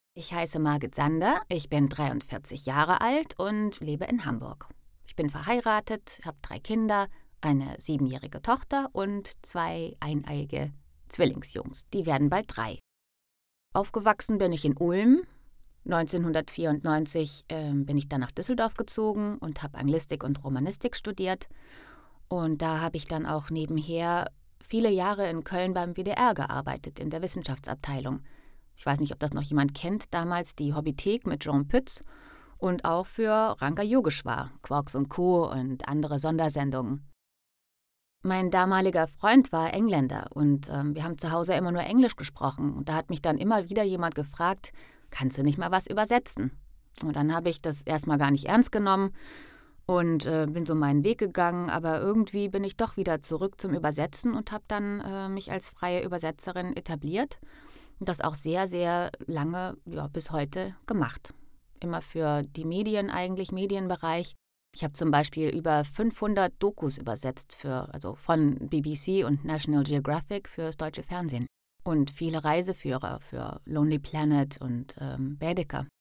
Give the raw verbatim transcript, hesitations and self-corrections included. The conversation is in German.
Ich heiße Margit Sander, ich bin dreiundvierzig Jahre alt und lebe in Hamburg. Ich bin verheiratet, habe drei Kinder, eine siebenjährige Tochter und zwei eineiige Zwillingsjungs. Die werden bald drei. Aufgewachsen bin ich in Ulm. neunzehnhundertvierundneunzig äh, bin ich dann nach Düsseldorf gezogen und habe Anglistik und Romanistik studiert. Und da habe ich dann auch nebenher viele Jahre in Köln beim W D R gearbeitet, in der Wissenschaftsabteilung. Ich weiß nicht, ob das noch jemand kennt, damals die Hobbythek mit Jean Pütz und auch für Ranga Yogeshwar, Quarks und Co. und andere Sondersendungen. Mein damaliger Freund war Engländer und ähm, wir haben zu Hause immer nur Englisch gesprochen. Und da hat mich dann immer wieder jemand gefragt, kannst du nicht mal was übersetzen? Und dann habe ich das erstmal gar nicht ernst genommen und äh, bin so meinen Weg gegangen. Aber irgendwie bin ich doch wieder zurück zum Übersetzen und habe dann äh, mich als freie Übersetzerin etabliert. Und das auch sehr, sehr lange, ja, bis heute gemacht. Immer für die Medien eigentlich, Medienbereich. Ich habe zum Beispiel über fünfhundert Dokus übersetzt, für, also von B B C und National Geographic fürs deutsche Fernsehen. Und viele Reiseführer für Lonely Planet und ähm, Baedeker.